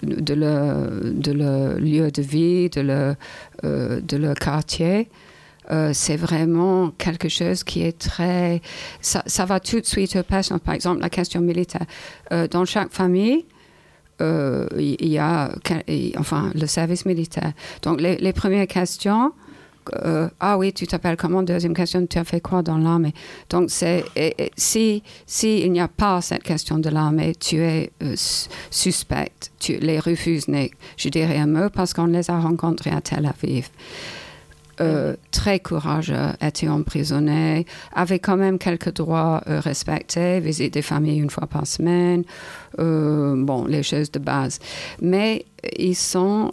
leur lieu de vie, de leur quartier. C'est vraiment quelque chose qui est très... Ça va tout de suite aux personnes. Par exemple, la question militaire. Dans chaque famille, il y a le service militaire. Donc, les premières questions, ah oui, tu t'appelles comment? Deuxième question, tu as fait quoi dans l'armée? Donc, si il n'y a pas cette question de l'armée, tu es suspect. Tu les refuses. Je dirais un mot parce qu'on les a rencontrés à Tel Aviv. très courageux, était emprisonné, avait quand même quelques droits respectés, visite des familles une fois par semaine, les choses de base. Mais ils sont,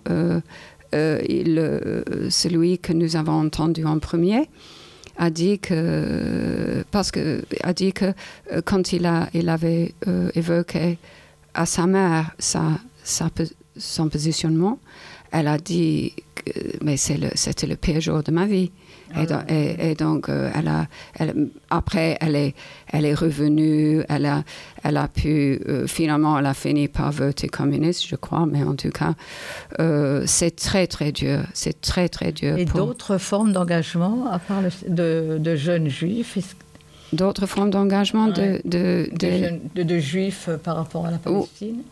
celui que nous avons entendu en premier, a dit que quand il avait évoqué à sa mère son positionnement, elle a dit mais c'était le pire jour de ma vie. Et donc après elle est revenue, elle a pu finalement elle a fini par voter communiste, je crois, mais en tout cas c'est très très dur, Et d'autres formes d'engagement à part de jeunes juifs? D'autres formes d'engagement de juifs par rapport à la Palestine?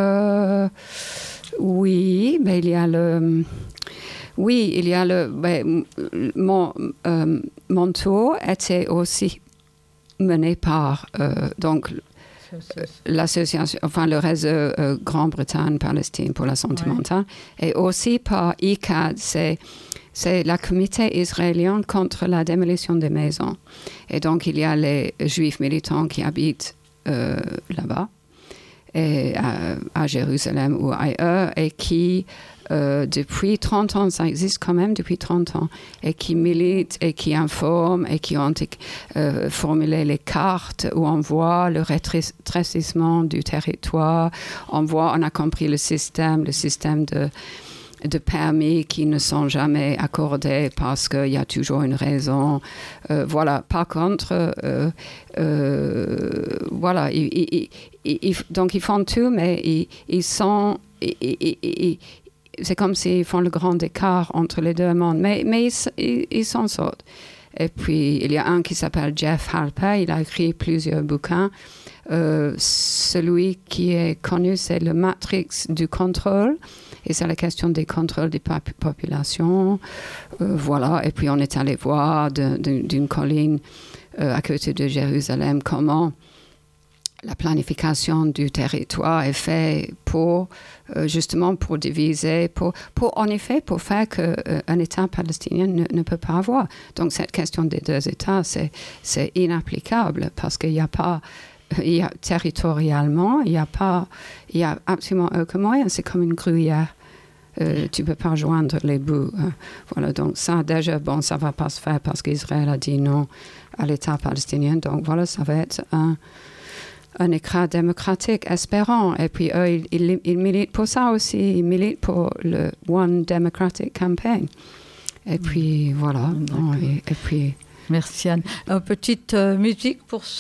Oui, mais il y a mon tour était aussi mené par l'association, enfin le réseau Grande-Bretagne-Palestine pour la santé mentale, et aussi par ICAD, c'est la comité israélien contre la démolition des maisons. Et donc il y a les juifs militants qui habitent là-bas, et à Jérusalem ou ailleurs, et qui depuis 30 ans, ça existe quand même depuis 30 ans, et qui militent et qui informent et qui ont formulé les cartes où on voit le rétrécissement du territoire, on a compris le système de permis qui ne sont jamais accordés parce qu'il y a toujours une raison. Voilà. Par contre, voilà, donc ils font tout, mais ils sont... c'est comme s'ils font le grand écart entre les deux mondes, mais ils s'en sortent. Et puis, il y a un qui s'appelle Jeff Halper, il a écrit plusieurs bouquins. Celui qui est connu, c'est le Matrix du contrôle, et c'est la question des contrôles des populations. Voilà, et puis on est allé voir d'une colline à côté de Jérusalem comment la planification du territoire est faite justement pour diviser, en effet, pour faire qu'un État palestinien ne peut pas avoir. Donc cette question des deux États, c'est inapplicable parce qu'il n'y a pas... territorialement, il y a absolument aucun moyen. C'est comme une gruyère. Tu ne peux pas joindre les bouts. Voilà, donc ça, déjà, ça ne va pas se faire parce qu'Israël a dit non à l'État palestinien. Donc voilà, ça va être un écrat démocratique, espérant. Et puis eux, ils militent pour ça aussi. Ils militent pour le One Democratic Campaign. Et puis, voilà. Et puis... Merci Anne. Une petite musique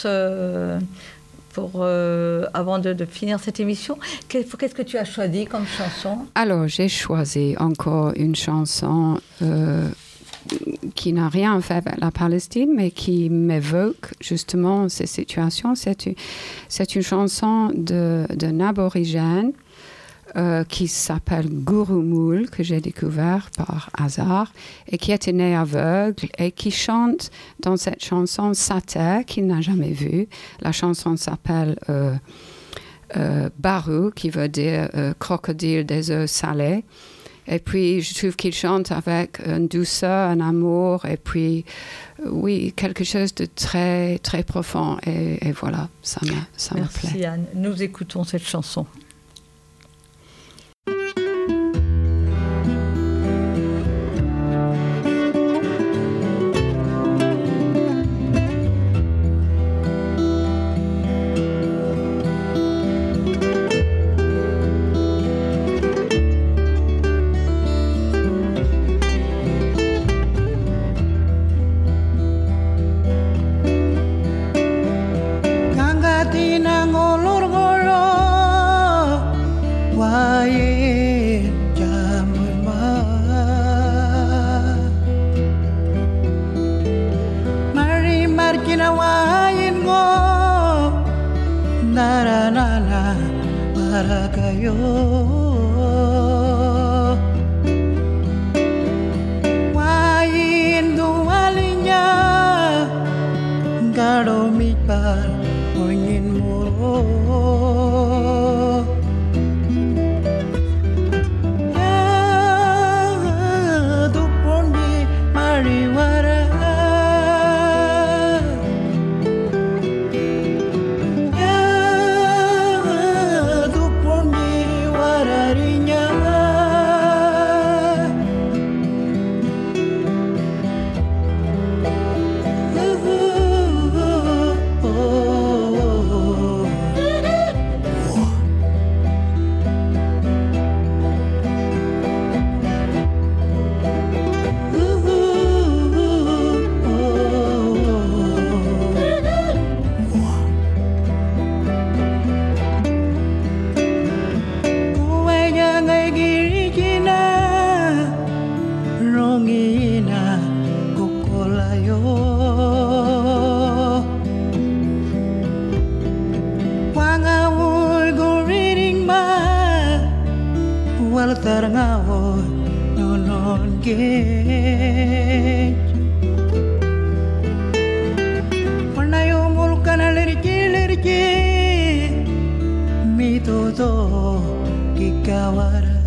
avant de finir cette émission. Qu'est-ce que tu as choisi comme chanson? Alors, j'ai choisi encore une chanson qui n'a rien fait avec la Palestine, mais qui m'évoque justement ces situations. C'est une chanson d'un aborigène qui s'appelle Gurumul, que j'ai découvert par hasard, et qui était né aveugle, et qui chante dans cette chanson sa terre qu'il n'a jamais vue. La chanson s'appelle Baru, qui veut dire crocodile des eaux salées. Et puis, je trouve qu'il chante avec une douceur, un amour, et puis, oui, quelque chose de très, très profond. Et voilà, ça me plaît. Merci Anne. Nous écoutons cette chanson. waltar ngawo nonon ge Onayo mulkana lerje mi todo kikawara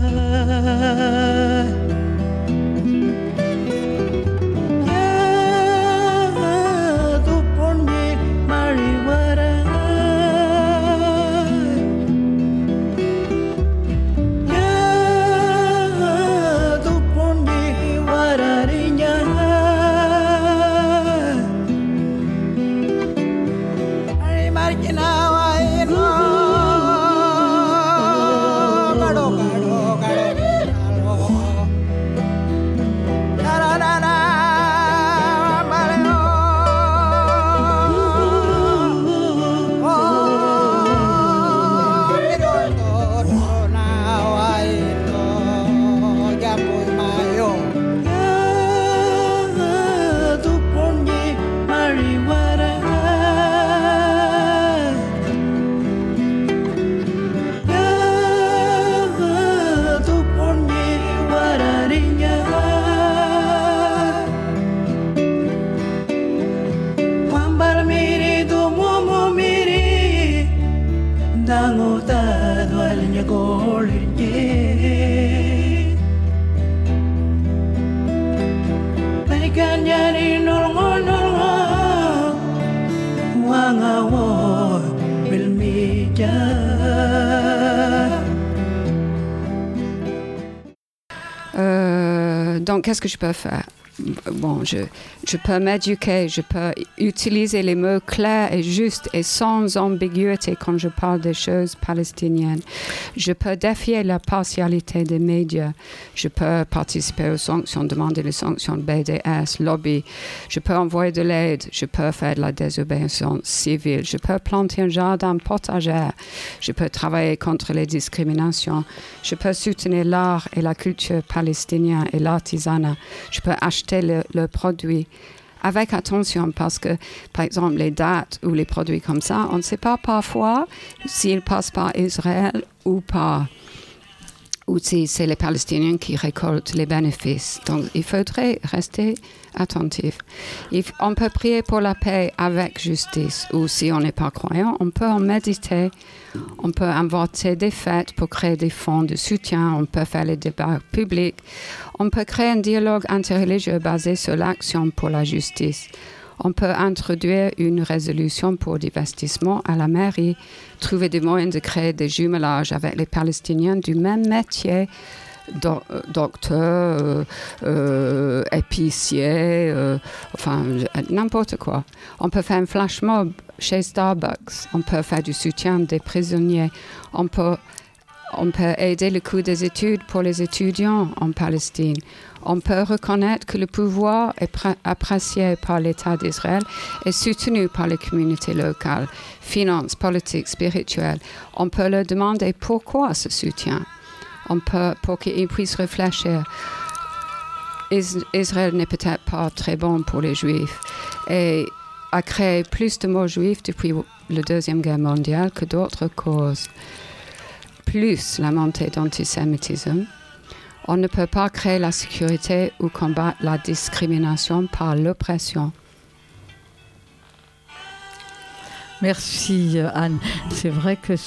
Donc, qu'est-ce que je peux faire? Bon, je peux m'éduquer, je peux utiliser les mots clairs et justes et sans ambiguïté quand je parle des choses palestiniennes. Je peux défier la partialité des médias. Je peux participer aux sanctions, demander les sanctions de BDS, lobby. Je peux envoyer de l'aide. Je peux faire de la désobéissance civile. Je peux planter un jardin potager. Je peux travailler contre les discriminations. Je peux soutenir l'art et la culture palestinienne et l'artisanat. Je peux acheter le produit avec attention parce que, par exemple, les dates ou les produits comme ça, on ne sait pas parfois s'ils passent par Israël ou pas, ou si c'est les Palestiniens qui récoltent les bénéfices. Donc, il faudrait rester attentif. On peut prier pour la paix avec justice, ou si on n'est pas croyant, on peut en méditer, on peut inventer des fêtes pour créer des fonds de soutien, on peut faire les débats publics, on peut créer un dialogue interreligieux basé sur l'action pour la justice. On peut introduire une résolution pour divestissement à la mairie, trouver des moyens de créer des jumelages avec les Palestiniens du même métier, docteur, épicier, enfin n'importe quoi. On peut faire un flash mob chez Starbucks, on peut faire du soutien des prisonniers, on peut aider le coût des études pour les étudiants en Palestine. On peut reconnaître que le pouvoir est apprécié par l'État d'Israël et soutenu par les communautés locales, finances, politiques, spirituelles. On peut leur demander pourquoi ce soutien. On peut, pour qu'ils puissent réfléchir. Israël n'est peut-être pas très bon pour les Juifs et a créé plus de morts juifs depuis la Deuxième Guerre mondiale que d'autres causes. Plus la montée d'antisémitisme. On ne peut pas créer la sécurité ou combattre la discrimination par l'oppression. Merci Anne. C'est vrai que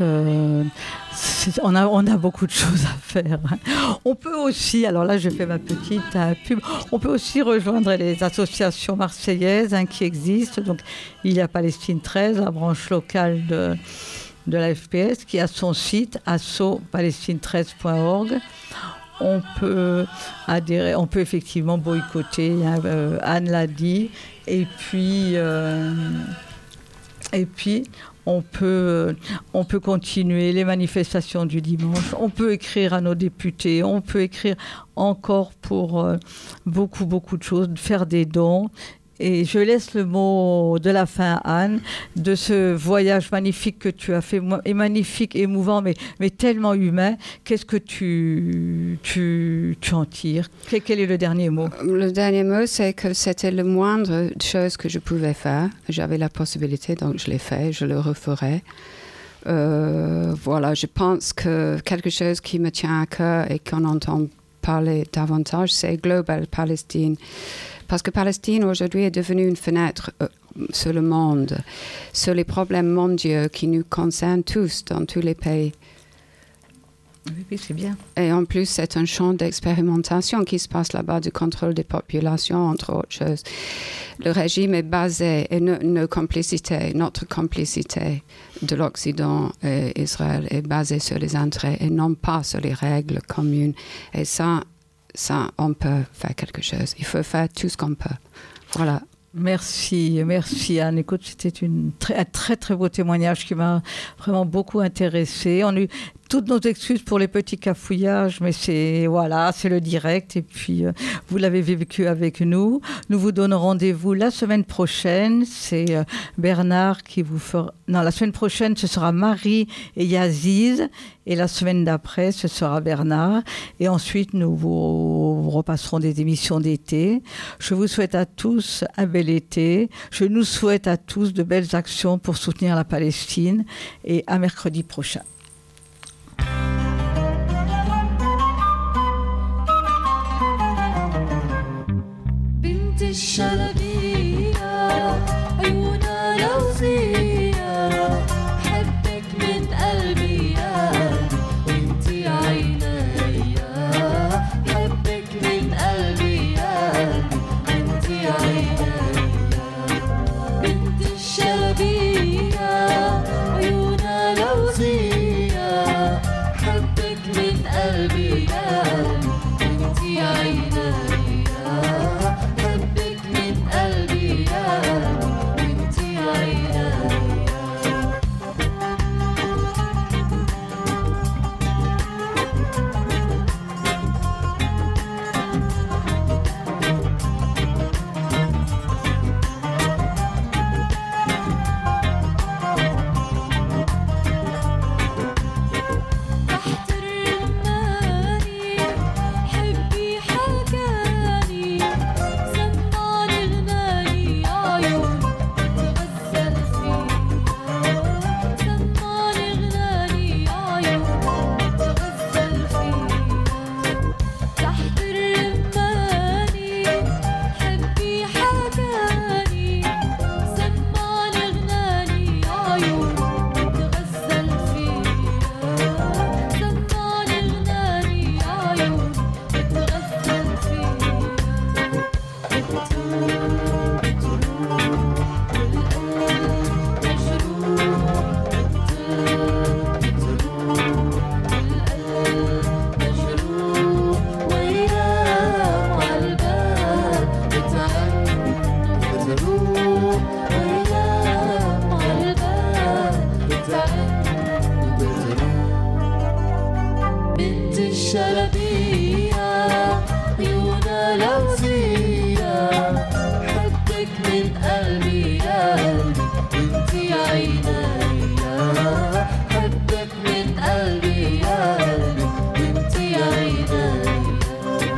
on a beaucoup de choses à faire. On peut aussi, alors là je fais ma petite pub, on peut aussi rejoindre les associations marseillaises qui existent. Donc il y a Palestine 13, la branche locale de la FPS qui a son site asso-palestine13.org. On peut adhérer, on peut effectivement boycotter, Anne l'a dit, et puis on peut continuer les manifestations du dimanche, on peut écrire à nos députés, on peut écrire encore pour beaucoup de choses, faire des dons. Et je laisse le mot de la fin à Anne, de ce voyage magnifique que tu as fait, et magnifique, émouvant, mais tellement humain. Qu'est-ce que tu en tires? Quel est le dernier mot? Le dernier mot, c'est que c'était le moindre chose que je pouvais faire. J'avais la possibilité, donc je l'ai fait, je le referai. Voilà, je pense que quelque chose qui me tient à cœur et qu'on entend parler davantage, c'est Global Palestine. Parce que Palestine, aujourd'hui, est devenue une fenêtre sur le monde, sur les problèmes mondiaux qui nous concernent tous, dans tous les pays. Oui, c'est bien. Et en plus, c'est un champ d'expérimentation qui se passe là-bas, du contrôle des populations, entre autres choses. Le régime est basé, et notre complicité de l'Occident et Israël est basée sur les intérêts et non pas sur les règles communes. Et ça, on peut faire quelque chose. Il faut faire tout ce qu'on peut. Voilà. Merci Anne. Écoute, c'était un très très beau témoignage qui m'a vraiment beaucoup intéressée. On a eu toutes nos excuses pour les petits cafouillages, mais c'est le direct et puis vous l'avez vécu avec nous. Nous vous donnons rendez-vous la semaine prochaine. C'est Bernard qui vous fera... Non, la semaine prochaine, ce sera Marie et Yaziz. Et la semaine d'après, ce sera Bernard. Et ensuite, nous vous repasserons des émissions d'été. Je vous souhaite à tous un bel été. Je nous souhaite à tous de belles actions pour soutenir la Palestine. Et à mercredi prochain. الشلبية عيونها لوزية حبك من قلبي يا وانتي عينيا حبك من قلبي يا وانتي عينيا بنت الشلبية عيونها لوزية حبك من قلبي يا وانتي عينيا بنت الشلبية